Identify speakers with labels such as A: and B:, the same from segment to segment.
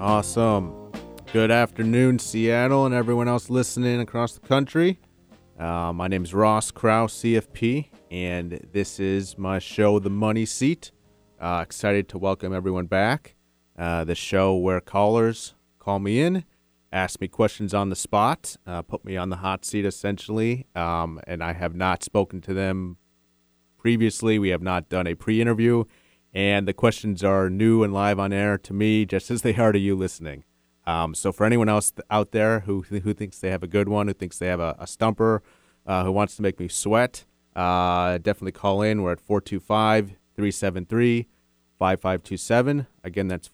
A: Awesome. Good afternoon, Seattle, and everyone else listening across the country. My name is Ross Kraus, CFP, and this is my show, The Money Seat. Excited to welcome everyone back. The show where callers call me in, ask me questions on the spot, put me on the hot seat, essentially, and I have not spoken to them previously. We have not done a pre-interview, and the questions are new and live on air to me, just as they are to you listening. So for anyone else out there who thinks they have a good one, who thinks they have a stumper, who wants to make me sweat, definitely call in. We're at 425-373-5527. Again, that's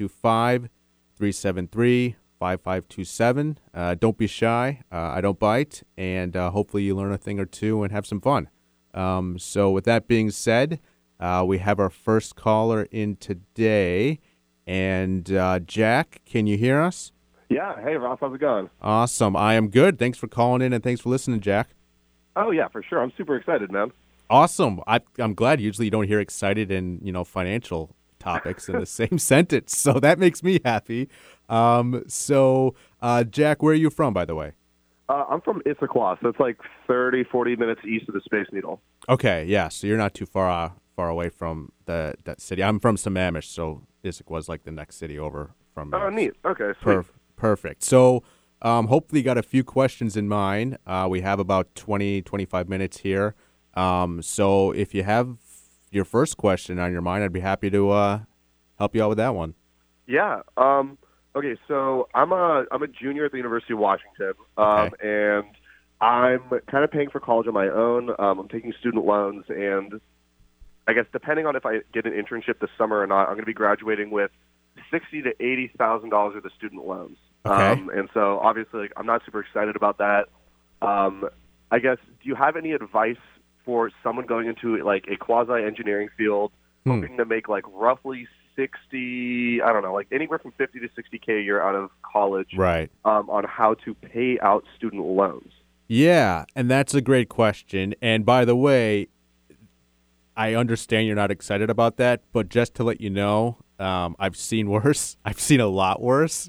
A: 425-373-5527. Don't be shy. I don't bite. And hopefully you learn a thing or two and have some fun. So with that being said, we have our first caller in today. And Jack, can you hear us?
B: Yeah. Hey, Ross, how's it going?
A: Awesome. I am good. Thanks for calling in and thanks for listening, Jack.
B: Oh, yeah, for sure. I'm super excited, man.
A: Awesome. I'm glad. Usually you don't hear excited and, financial topics in the same sentence. So that makes me happy. Jack, where are you from, by the way?
B: I'm from Issaquah, so it's like 30, 40 minutes east of the Space Needle.
A: Okay, yeah. So you're not too far away from that city. I'm from Sammamish, so Issaquah is like the next city over from me.
B: Oh, neat. Okay, sweet.
A: Perfect. So hopefully you got a few questions in mind. We have about 20, 25 minutes here. So if you have your first question on your mind, I'd be happy to help you out with that one.
B: Yeah. Okay, so I'm a junior at the University of Washington, and I'm kind of paying for college on my own. I'm taking student loans, and I guess depending on if I get an internship this summer or not, I'm going to be graduating with $60,000 to $80,000 of the student loans.
A: Okay.
B: And so obviously, I'm not super excited about that. I guess, do you have any advice for someone going into like a quasi-engineering field, hoping to make like roughly 60, I don't know, like anywhere from 50 to 60K a year out of college,
A: right?
B: On how to pay out student loans?
A: Yeah, and that's a great question. And by the way, I understand you're not excited about that, but just to let you know, I've seen worse. I've seen a lot worse.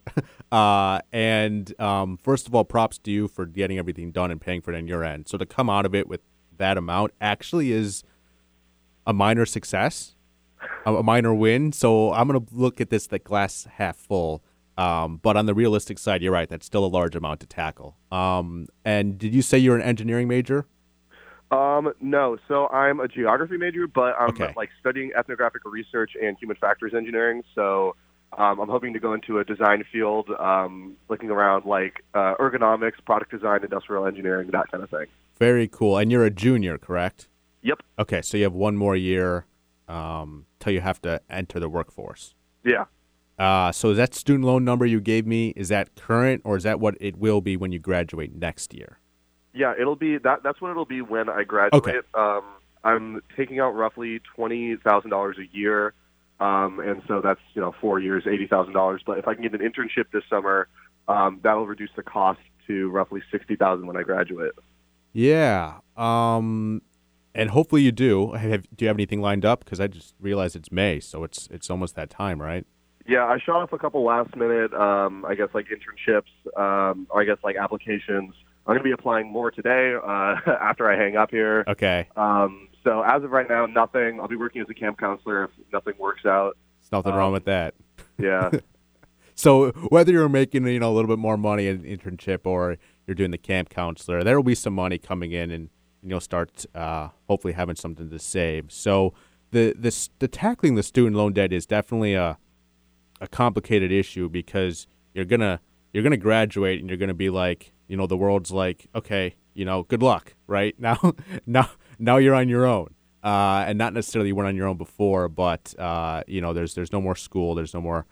A: And first of all, props to you for getting everything done and paying for it on your end. So to come out of it with that amount actually is a minor success, a minor win. So I'm going to look at this, the glass half full. But on the realistic side, you're right. That's still a large amount to tackle. And did you say you're an engineering major?
B: No. So I'm a geography major, but I'm
A: Okay.
B: studying ethnographic research and human factors engineering. So I'm hoping to go into a design field, looking around ergonomics, product design, industrial engineering, that kind of thing.
A: Very cool. And you're a junior, correct?
B: Yep.
A: Okay, so you have one more year till you have to enter the workforce.
B: Yeah.
A: So is that student loan number you gave me, is that current, or is that what it will be when you graduate next year?
B: Yeah, it'll be that's what it'll be when I graduate.
A: Okay.
B: I'm taking out roughly $20,000 a year, and so that's 4 years, $80,000. But if I can get an internship this summer, that'll reduce the cost to roughly $60,000 when I graduate.
A: Yeah. And hopefully you do. Do you have anything lined up? Because I just realized it's May, so it's almost that time, right?
B: Yeah, I shot off a couple last minute, internships, or applications. I'm going to be applying more today after I hang up here.
A: Okay.
B: So as of right now, nothing. I'll be working as a camp counselor if nothing works out.
A: There's nothing wrong with that.
B: Yeah.
A: So whether you're making a little bit more money in an internship or you're doing the camp counselor, there will be some money coming in, and you'll start hopefully having something to save. So the tackling the student loan debt is definitely a complicated issue because you're gonna graduate and you're gonna be like, the world's like, okay, good luck, right? Now you're on your own, and not necessarily you weren't on your own before, but there's no more school, there's no more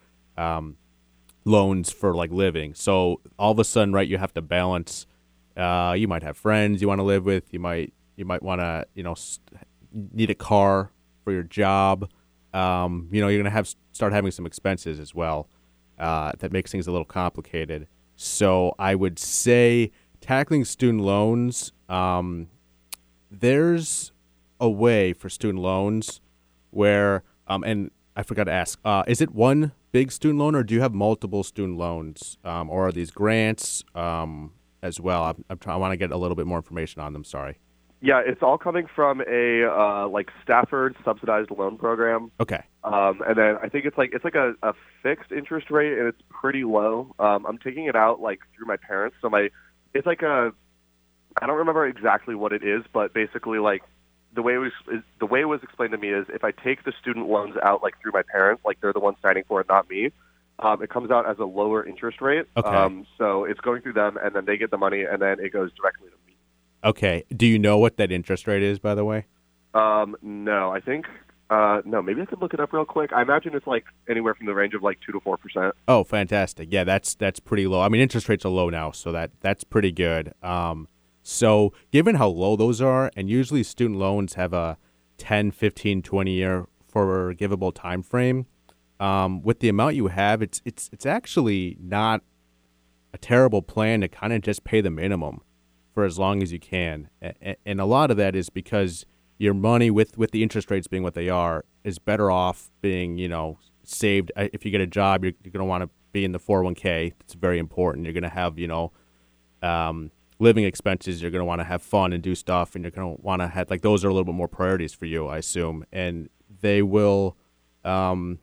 A: loans for living. So all of a sudden, right, you have to balance. You might have friends you want to live with. You might want to need a car for your job. You're gonna start having some expenses as well. That makes things a little complicated. So I would say tackling student loans, there's a way for student loans where, and I forgot to ask. Is it one big student loan, or do you have multiple student loans, or are these grants as well? I want to get a little bit more information on them. Sorry.
B: Yeah, it's all coming from a like Stafford subsidized loan program.
A: Okay.
B: And then I think it's like a fixed interest rate, and it's pretty low. I'm taking it out like through my parents, so it's like I don't remember exactly what it is, but basically like the way it was explained to me is if I take the student loans out like through my parents, like they're the ones signing for it, not me. It comes out as a lower interest rate.
A: Okay.
B: So it's going through them, and then they get the money, and then it goes directly to me.
A: Okay. Do you know what that interest rate is, by the way?
B: No, I think no. Maybe I could look it up real quick. I imagine it's like anywhere from the range of like 2 to 4%.
A: Oh, fantastic. Yeah, that's pretty low. I mean, interest rates are low now, so that's pretty good. So given how low those are, and usually student loans have a 10, 15, 20-year forgivable time frame, with the amount you have, it's actually not a terrible plan to kind of just pay the minimum for as long as you can. And a lot of that is because your money, with the interest rates being what they are, is better off being, saved. If you get a job, you're going to want to be in the 401k. It's very important. You're going to have, living expenses. You're going to want to have fun and do stuff, and you're going to want to have, like, those are a little bit more priorities for you, I assume. And they will, paying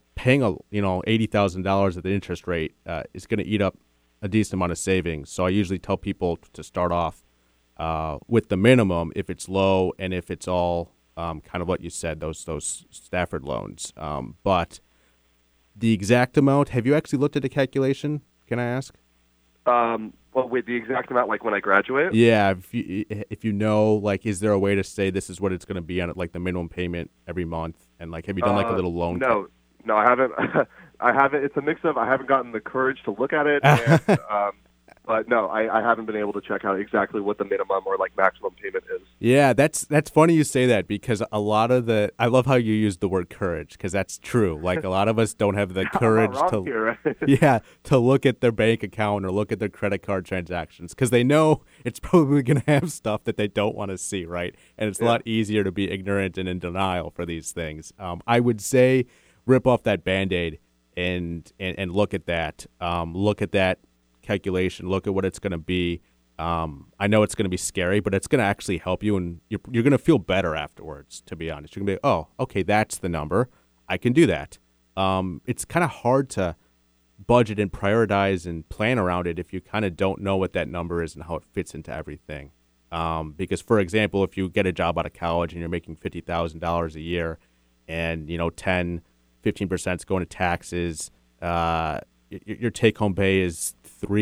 A: $80,000 at the interest rate is going to eat up a decent amount of savings. So I usually tell people to start off with the minimum if it's low, and if it's all kind of what you said, those Stafford loans. But the exact amount, have you actually looked at a calculation? Can I ask?
B: Well, with the exact amount, like when I graduate?
A: Yeah, if you know, like, is there a way to say this is what it's going to be on, like, the minimum payment every month? And, like, have you done, like, a little loan?
B: No, I haven't. I haven't. It's a mix of I haven't gotten the courage to look at it, and, but no, I haven't been able to check out exactly what the minimum or like maximum payment is.
A: Yeah, that's funny you say that, because a lot of I love how you use the word courage, because that's true. Like, a lot of us don't have the courage to look at their bank account or look at their credit card transactions, because they know it's probably going to have stuff that they don't want to see, right? And it's a lot easier to be ignorant and in denial for these things. I would say rip off that Band-Aid and look at that. Look at that calculation. Look at what it's going to be. I know it's going to be scary, but it's going to actually help you, and you're going to feel better afterwards, to be honest. You're going to be, oh, okay, that's the number. I can do that. It's kind of hard to budget and prioritize and plan around it if you kind of don't know what that number is and how it fits into everything. Because, for example, if you get a job out of college and you're making $50,000 a year, and 10-15% is going to taxes, your take-home pay is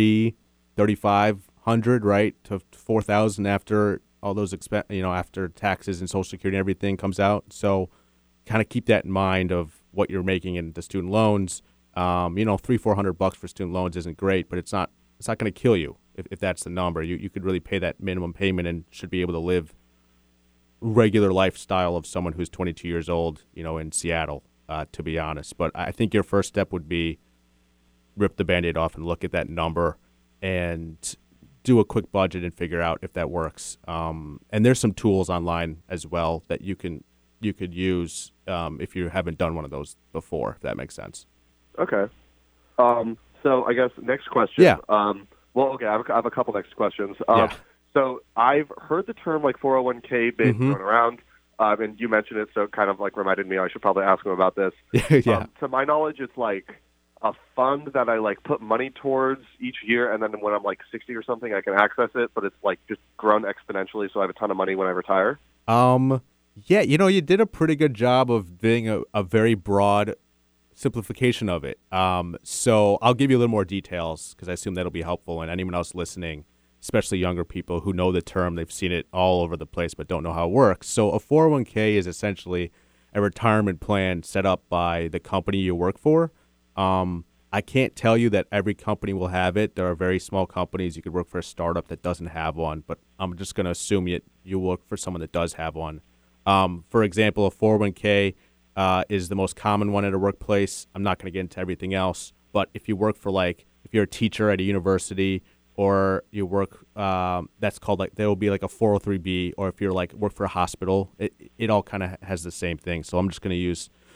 A: $3,500, right, to $4,000 after all those after taxes and Social Security and everything comes out. So, kind of keep that in mind of what you're making in the student loans. $300-400 for student loans isn't great, but it's not going to kill you if that's the number. You could really pay that minimum payment and should be able to live regular lifestyle of someone who's 22 years old, in Seattle. To be honest, but I think your first step would be rip the Band-Aid off and look at that number and do a quick budget and figure out if that works. And there's some tools online as well that you could use if you haven't done one of those before, if that makes sense.
B: Okay. So I guess next question.
A: Yeah.
B: Okay, I have a couple next questions.
A: Yeah.
B: So I've heard the term like 401k being thrown around. And you mentioned it, so it kind of like reminded me I should probably ask him about this.
A: Yeah.
B: To my knowledge, it's like a fund that I like put money towards each year, and then when I'm like 60 or something, I can access it. But it's like just grown exponentially, so I have a ton of money when I retire.
A: Yeah, you did a pretty good job of being a very broad simplification of it. So I'll give you a little more details because I assume that'll be helpful, and anyone else listening, especially younger people who know the term, they've seen it all over the place but don't know how it works. So a 401k is essentially a retirement plan set up by the company you work for. I can't tell you that every company will have it. There are very small companies. You could work for a startup that doesn't have one, but I'm just going to assume you work for someone that does have one. For example, a 401k is the most common one at a workplace. I'm not going to get into everything else, but if you work for if you're a teacher at a university, or you work, that's called there will be like a 403b, or if you're work for a hospital, it all kind of has the same thing. So I'm just going to use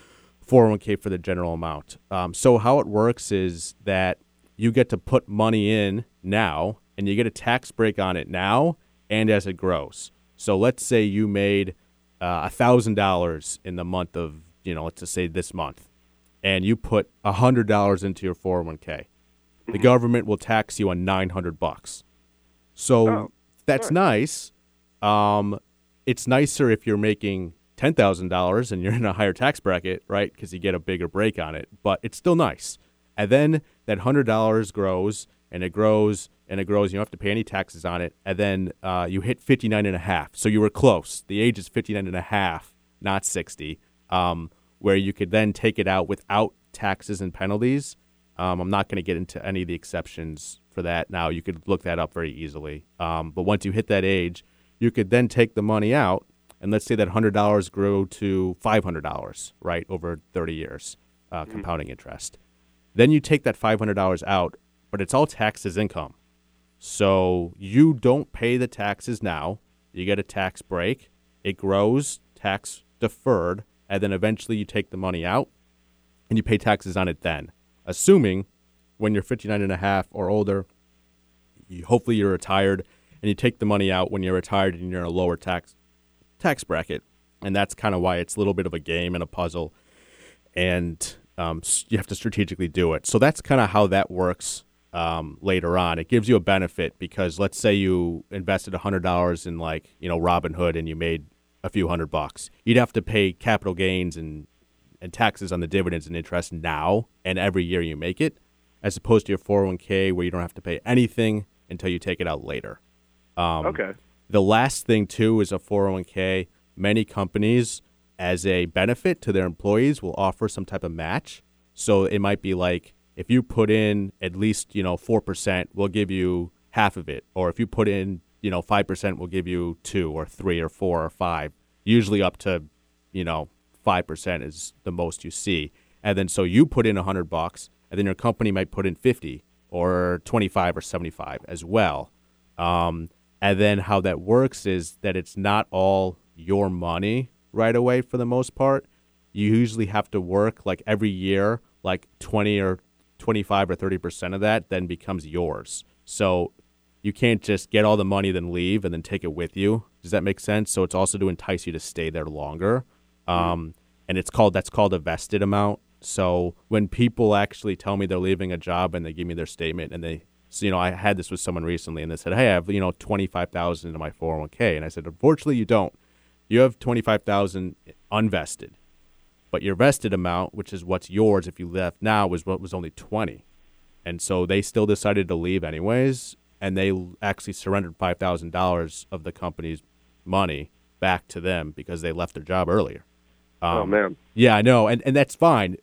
A: 401k for the general amount. So how it works is that you get to put money in now, and you get a tax break on it now and as it grows. So let's say you made $1,000 in the month of, let's just say this month, and you put $100 into your 401k. The government will tax you on $900. So that's nice. It's nicer if you're making $10,000 and you're in a higher tax bracket, right? Because you get a bigger break on it, but it's still nice. And then that $100 grows and it grows and it grows. You don't have to pay any taxes on it. And then you hit 59 and a half. So you were close. The age is 59 and a half, not 60, where you could then take it out without taxes and penalties. I'm not going to get into any of the exceptions for that now. You could look that up very easily. But once you hit that age, you could then take the money out, and let's say that $100 grew to $500, right, over 30 years, compounding interest. Then you take that $500 out, but it's all taxed as income. So you don't pay the taxes now. You get a tax break. It grows, tax deferred, and then eventually you take the money out, and you pay taxes on it then. Assuming when you're 59 and a half or older, hopefully you're retired, and you take the money out when you're retired and you're in a lower tax bracket. And that's kind of why it's a little bit of a game and a puzzle, and you have to strategically do it. So that's kind of how that works later on. It gives you a benefit because let's say you invested $100 in Robinhood and you made a few $100. You'd have to pay capital gains and taxes on the dividends and interest now and every year you make it, as opposed to your 401k where you don't have to pay anything until you take it out later.
B: Okay.
A: The last thing, too, is a 401k. Many companies, as a benefit to their employees, will offer some type of match. So it might be like if you put in at least 4%, we'll give you half of it. Or if you put in 5%, we'll give you 2 or 3 or 4 or 5. Usually up to 5% is the most you see. And then so you put in $100, and then your company might put in 50 or 25 or 75 as well. And then how that works is that it's not all your money right away for the most part. You usually have to work every year, 20 or 25 or 30% of that then becomes yours. So you can't just get all the money, then leave, and then take it with you. Does that make sense? So it's also to entice you to stay there longer. And that's called a vested amount. So when people actually tell me they're leaving a job and they give me their statement and I had this with someone recently and they said, hey, I have, $25,000 into my 401k. And I said, unfortunately, you don't. You have $25,000 unvested. But your vested amount, which is what's yours if you left now, was only $20,000. And so they still decided to leave anyways. And they actually surrendered $5,000 of the company's money back to them because they left their job earlier.
B: Oh, man.
A: Yeah, I know. And that's fine.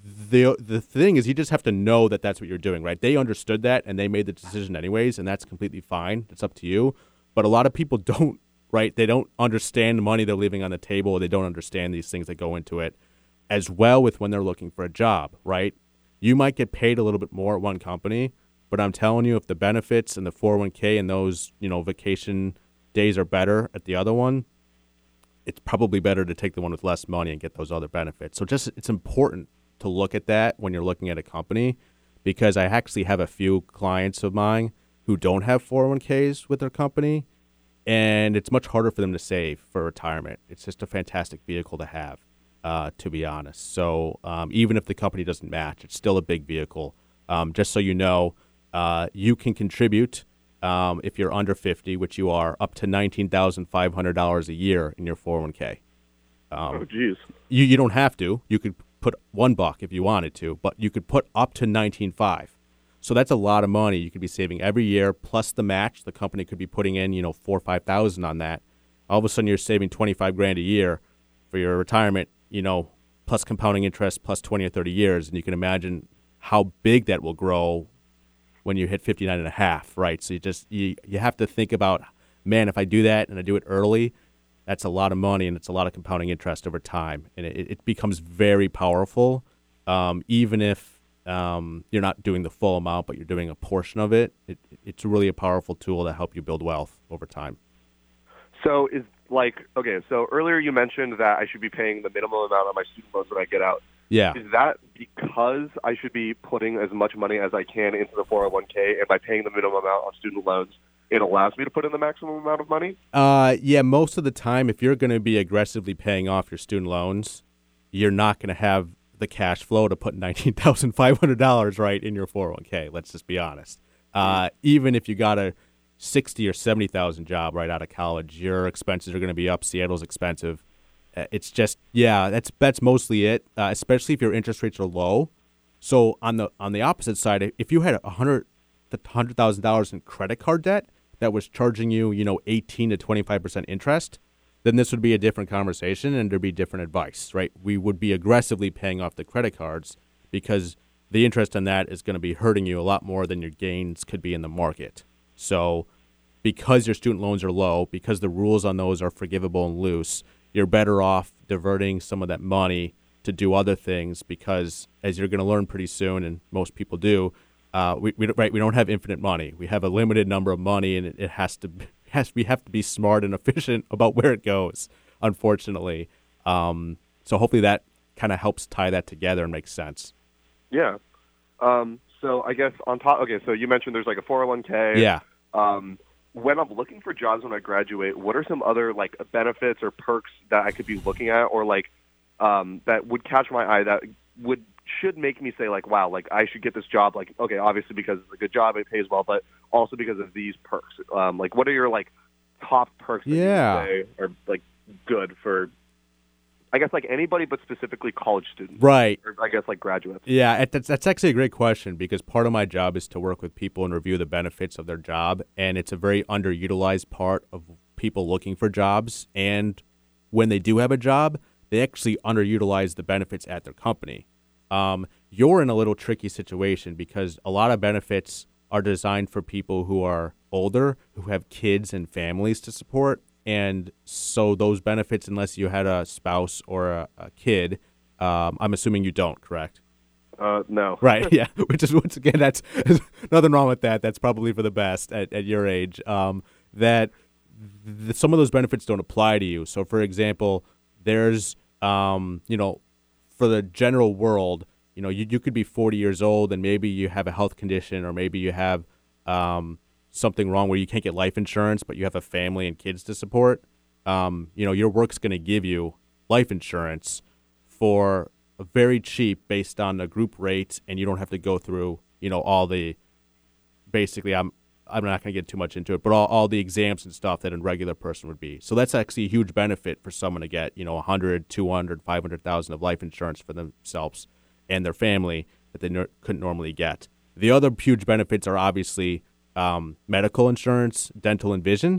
A: The thing is you just have to know that that's what you're doing, right? They understood that, and they made the decision anyways, and that's completely fine. It's up to you. But a lot of people don't, right? They don't understand the money they're leaving on the table. They don't understand these things that go into it as well with when they're looking for a job, right? You might get paid a little bit more at one company, but I'm telling you, if the benefits and the 401k and those, vacation days are better at the other one, it's probably better to take the one with less money and get those other benefits. So it's important to look at that when you're looking at a company, because I actually have a few clients of mine who don't have 401ks with their company, and it's much harder for them to save for retirement. It's just a fantastic vehicle to have, to be honest. So even if the company doesn't match, it's still a big vehicle. Just so you know, you can contribute if you're under 50, which you are, up to $19,500 a year in your 401k.
B: Oh, geez.
A: You don't have to. You could put $1 if you wanted to, but you could put up to $19,500. So that's a lot of money you could be saving every year, plus the match. The company could be putting in, $4,000 or $5,000 on that. All of a sudden, you're saving $25,000 a year for your retirement, plus compounding interest, plus 20 or 30 years, and you can imagine how big that will grow when you hit 59 and a half, right? So you have to think about, man, if I do that and I do it early, that's a lot of money and it's a lot of compounding interest over time. And it becomes very powerful, even if you're not doing the full amount, but you're doing a portion of it. It's really a powerful tool to help you build wealth over time.
B: So so earlier you mentioned that I should be paying the minimum amount on my student loans when I get out.
A: Yeah.
B: Is that because I should be putting as much money as I can into the 401k, and by paying the minimum amount on student loans, it allows me to put in the maximum amount of money?
A: Yeah, most of the time, if you're going to be aggressively paying off your student loans, you're not going to have the cash flow to put $19,500 right in your 401k. Let's just be honest. Even if you got a 60 or 70,000 job right out of college, your expenses are going to be up. Seattle's expensive. It's just, yeah, that's mostly it. Especially if your interest rates are low. So on the opposite side, if you had $100,000 in credit card debt that was charging you, 18 to 25% interest, then this would be a different conversation and there'd be different advice, right? We would be aggressively paying off the credit cards because the interest on that is going to be hurting you a lot more than your gains could be in the market. So because your student loans are low, because the rules on those are forgivable and loose, you're better off diverting some of that money to do other things because, as you're going to learn pretty soon, and most people do, we don't have infinite money. We have a limited number of money, and we have to be smart and efficient about where it goes, unfortunately. So hopefully that kind of helps tie that together and makes sense.
B: Yeah. So I guess on top, okay, so you mentioned there's like a 401k.
A: Yeah.
B: When I'm looking for jobs when I graduate, what are some other like benefits or perks that I could be looking at, or like that would catch my eye that should make me say like, wow, like I should get this job? Like, okay, obviously because it's a good job, it pays well, but also because of these perks. Like, what are your like top perks that you would say are like good for, I guess, like anybody, but specifically college students,
A: right?
B: Or I guess like graduates.
A: Yeah, that's actually a great question because part of my job is to work with people and review the benefits of their job, and it's a very underutilized part of people looking for jobs. And when they do have a job, they actually underutilize the benefits at their company. You're in a little tricky situation because a lot of benefits are designed for people who are older, who have kids and families to support. And so those benefits, unless you had a spouse or a kid, I'm assuming you don't, correct?
B: No.
A: Right, yeah. Which is, once again, that's nothing wrong with that. That's probably for the best at your age. Some of those benefits don't apply to you. So, for example, there's, for the general world, you could be 40 years old and maybe you have a health condition or maybe you have something wrong where you can't get life insurance, but you have a family and kids to support. Your work's going to give you life insurance for very cheap based on a group rate, and you don't have to go through, all the, basically, I'm not going to get too much into it, but all the exams and stuff that a regular person would be. So that's actually a huge benefit for someone to get, 100, 200, 500,000 of life insurance for themselves and their family that they couldn't normally get. The other huge benefits are obviously medical insurance, dental, and vision.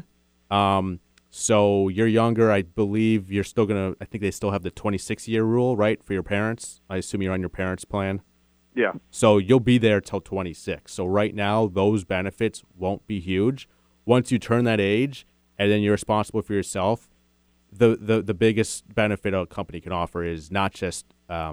A: So you're younger, I believe you're still I think they still have the 26-year rule, right, for your parents? I assume you're on your parents' plan?
B: Yeah.
A: So you'll be there till 26. So right now, those benefits won't be huge. Once you turn that age and then you're responsible for yourself, the biggest benefit a company can offer is not just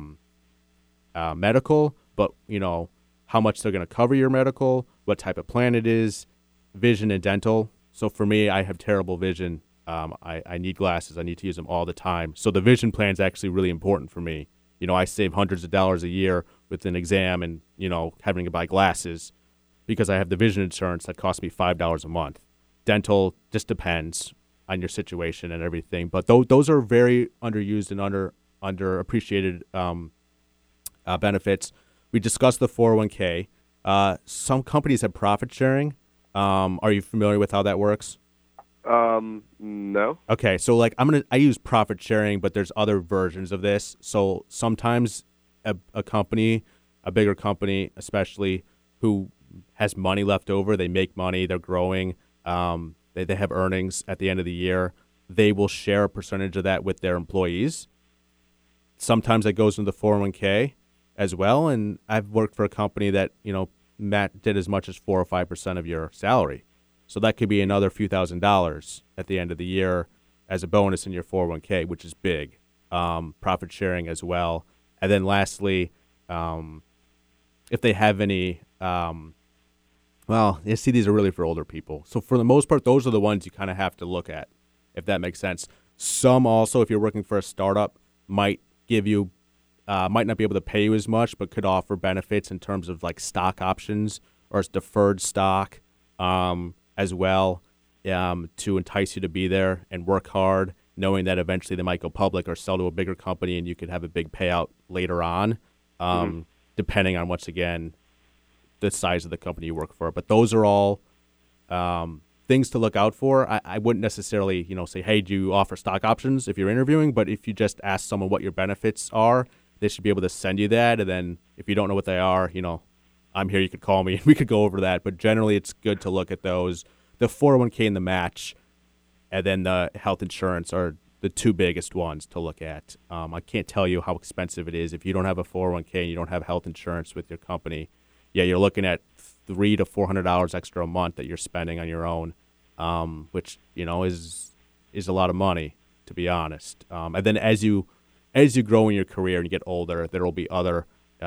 A: medical, but, how much they're going to cover your medical, what type of plan it is, vision and dental. So for me, I have terrible vision. I need glasses. I need to use them all the time. So the vision plan is actually really important for me. I save hundreds of dollars a year with an exam and, having to buy glasses because I have the vision insurance that costs me $5 a month. Dental just depends on your situation and everything. But those are very underused and underappreciated benefits. We discussed the 401k. Some companies have profit sharing. Are you familiar with how that works?
B: No.
A: Okay, so I use profit sharing, but there's other versions of this. So sometimes a company, a bigger company especially, who has money left over, they make money, they're growing, they have earnings at the end of the year, they will share a percentage of that with their employees. Sometimes that goes into the 401k as well, and I've worked for a company that, Matt did as much as 4 or 5% of your salary. So that could be another few $1,000s at the end of the year as a bonus in your 401k, which is big. Profit sharing as well. And then lastly, if they have any, you see, these are really for older people. So for the most part, those are the ones you kind of have to look at, if that makes sense. Some also, if you're working for a startup, might give you might not be able to pay you as much, but could offer benefits in terms of like stock options or as deferred stock as well to entice you to be there and work hard, knowing that eventually they might go public or sell to a bigger company and you could have a big payout later on, depending on, once again, the size of the company you work for. But those are all things to look out for. I wouldn't necessarily, say, hey, do you offer stock options if you're interviewing? But if you just ask someone what your benefits are, they should be able to send you that. And then if you don't know what they are, I'm here, you could call me and we could go over that. But generally it's good to look at those. The 401k and the match, and then the health insurance are the two biggest ones to look at. I can't tell you how expensive it is. If you don't have a 401k and you don't have health insurance with your company, you're looking at $300 to $400 extra a month that you're spending on your own, which is a lot of money, to be honest. And then as you grow in your career and you get older, there will be other,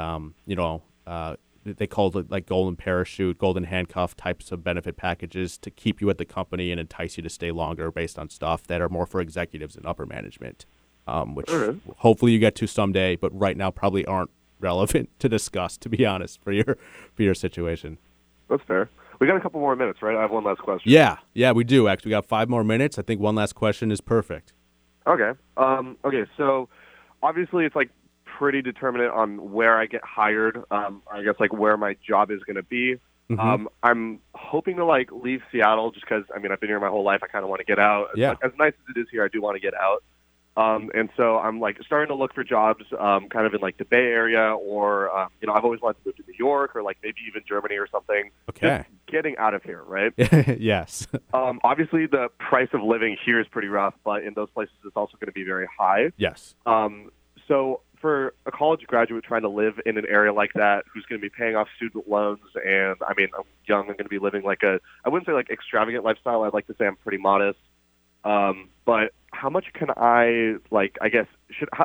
A: they call it like golden parachute, golden handcuff types of benefit packages to keep you at the company and entice you to stay longer based on stuff that are more for executives and upper management, which hopefully you get to someday, but right now probably aren't relevant to discuss, to be honest, for your situation.
B: That's fair. We got a couple more minutes, right? I have one last question.
A: Yeah, we do. Actually, we got 5 more minutes. I think one last question is perfect.
B: Okay. So obviously it's like pretty determinate on where I get hired. I guess like where my job is going to be. Mm-hmm. I'm hoping to like leave Seattle just because, I've been here my whole life. I kind of want to get out.
A: Yeah.
B: As nice as it is here, I do want to get out. And so I'm like starting to look for jobs kind of in like the Bay Area or, I've always wanted to move to New York or like maybe even Germany or something.
A: Okay.
B: Just getting out of here, right?
A: Yes.
B: Obviously, the price of living here is pretty rough, but in those places it's also going to be very high.
A: Yes.
B: So for a college graduate trying to live in an area like that who's going to be paying off student loans and, I'm young, I'm going to be living like I wouldn't say like extravagant lifestyle. I'd like to say I'm pretty modest. But how much can I, like, I guess,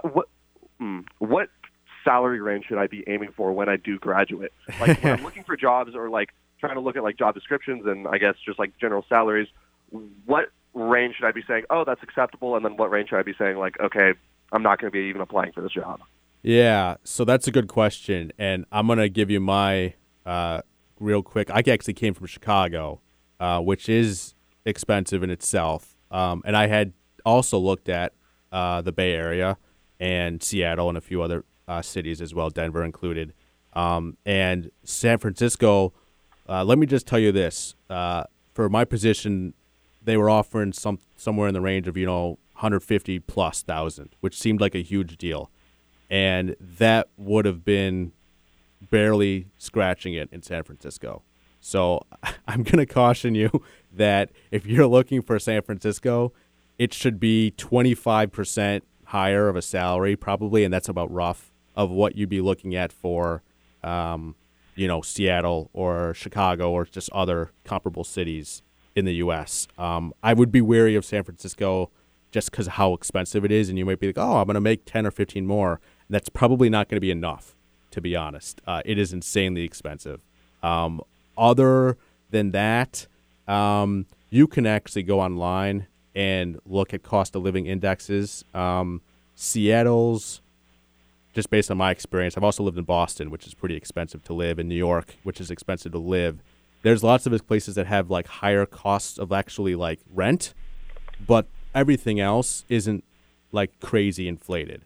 B: what salary range should I be aiming for when I do graduate? Like, when I'm looking for jobs or, like, trying to look at, like, job descriptions and, I guess, just, like, general salaries, what range should I be saying, oh, that's acceptable, and then what range should I be saying, like, okay, I'm not going to be even applying for this job?
A: Yeah, so that's a good question, and I'm going to give you my real quick. I actually came from Chicago, which is expensive in itself. And I had also looked at the Bay Area and Seattle and a few other cities as well, Denver included. And San Francisco, let me just tell you this. For my position, they were offering somewhere in the range of, 150 plus thousand, which seemed like a huge deal. And that would have been barely scratching it in San Francisco. So I'm going to caution you that if you're looking for San Francisco, it should be 25% higher of a salary probably, and that's about rough, of what you'd be looking at for, Seattle or Chicago or just other comparable cities in the U.S. I would be wary of San Francisco just because of how expensive it is, and you might be like, oh, I'm going to make 10 or 15 more. And that's probably not going to be enough, to be honest. It is insanely expensive. Other than that, you can actually go online and look at cost of living indexes. Seattle's, just based on my experience, I've also lived in Boston, which is pretty expensive to live, in New York, which is expensive to live. There's lots of places that have like higher costs of actually like rent, but everything else isn't like crazy inflated.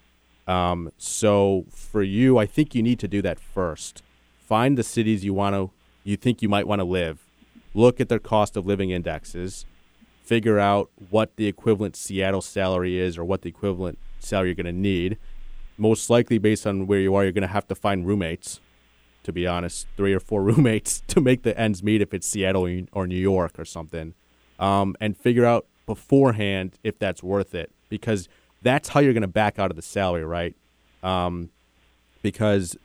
A: So for you, I think you need to do that first. Find the cities you think you might want to live, look at their cost of living indexes, figure out what the equivalent Seattle salary is or what the equivalent salary you're going to need. Most likely, based on where you are, you're going to have to find roommates, to be honest, 3 or 4 roommates to make the ends meet if it's Seattle or New York or something, and figure out beforehand if that's worth it, because that's how you're going to back out of the salary, right? Because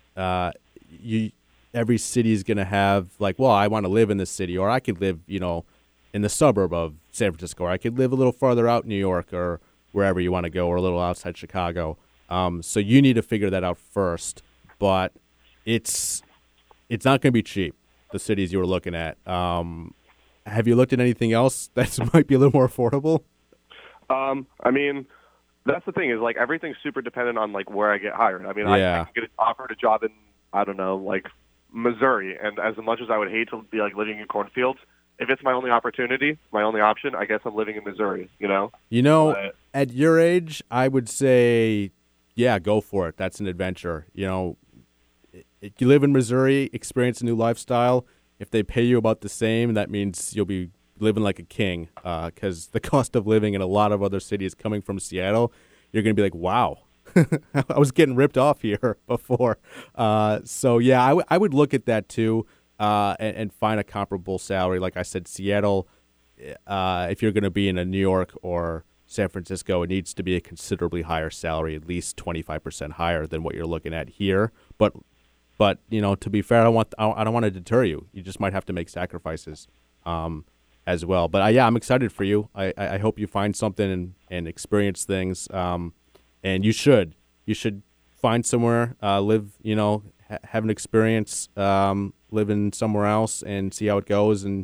A: every city is going to have like, well, I want to live in this city, or I could live, in the suburb of San Francisco, or I could live a little farther out in New York or wherever you want to go, or a little outside Chicago. So you need to figure that out first, but it's not going to be cheap, the cities you were looking at. Have you looked at anything else that might be a little more affordable?
B: That's the thing is like everything's super dependent on like where I get hired. I mean, I
A: Yeah.
B: can get offered a job in I don't know like Missouri, and as much as I would hate to be like living in cornfields, if it's my only opportunity, my only option, I guess I'm living in Missouri. You know.
A: You know,
B: But,
A: at your age, I would say, yeah, go for it. That's an adventure. You know, if you live in Missouri, experience a new lifestyle. If they pay you about the same, that means you'll be living like a king. Because the cost of living in a lot of other cities coming from Seattle, you're going to be like, wow, I was getting ripped off here before. So, yeah, I would look at that too and find a comparable salary. Like I said, Seattle, if you're going to be in a New York or San Francisco, it needs to be a considerably higher salary, at least 25% higher than what you're looking at here. But you know, to be fair, I don't want to deter you. You just might have to make sacrifices as well. But yeah, I'm excited for you. I hope you find something and experience things. And you should find somewhere, live. You know, have an experience, living somewhere else, and see how it goes. And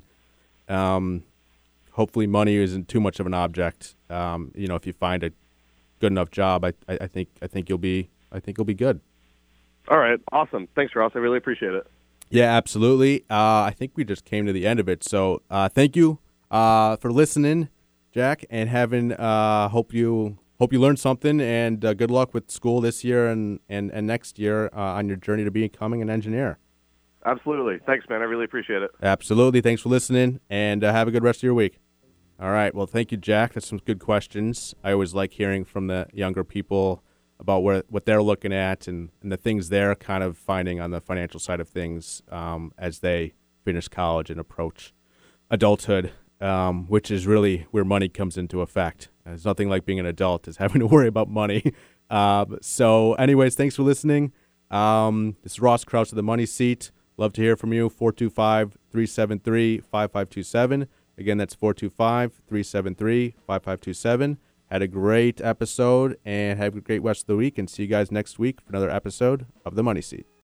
A: hopefully, money isn't too much of an object. You know, if you find a good enough job, I think you'll be good.
B: all right, awesome. Thanks, Ross. I really appreciate it.
A: Yeah, absolutely. I think we just came to the end of it. So thank you for listening, Jack, and having hope you learned something. And good luck with school this year and next year on your journey to becoming an engineer.
B: Absolutely. Thanks, man. I really appreciate it.
A: Absolutely. Thanks for listening, and have a good rest of your week. All right. Well, thank you, Jack. That's some good questions. I always like hearing from the younger people about what they're looking at and the things they're kind of finding on the financial side of things as they finish college and approach adulthood, which is really where money comes into effect. There's nothing like being an adult is having to worry about money. So anyways, thanks for listening. This is Ross Kraus of The Money Seat. Love to hear from you, 425-373-5527. Again, that's 425-373-5527. Had a great episode, and have a great rest of the week, and see you guys next week for another episode of The Money Seat.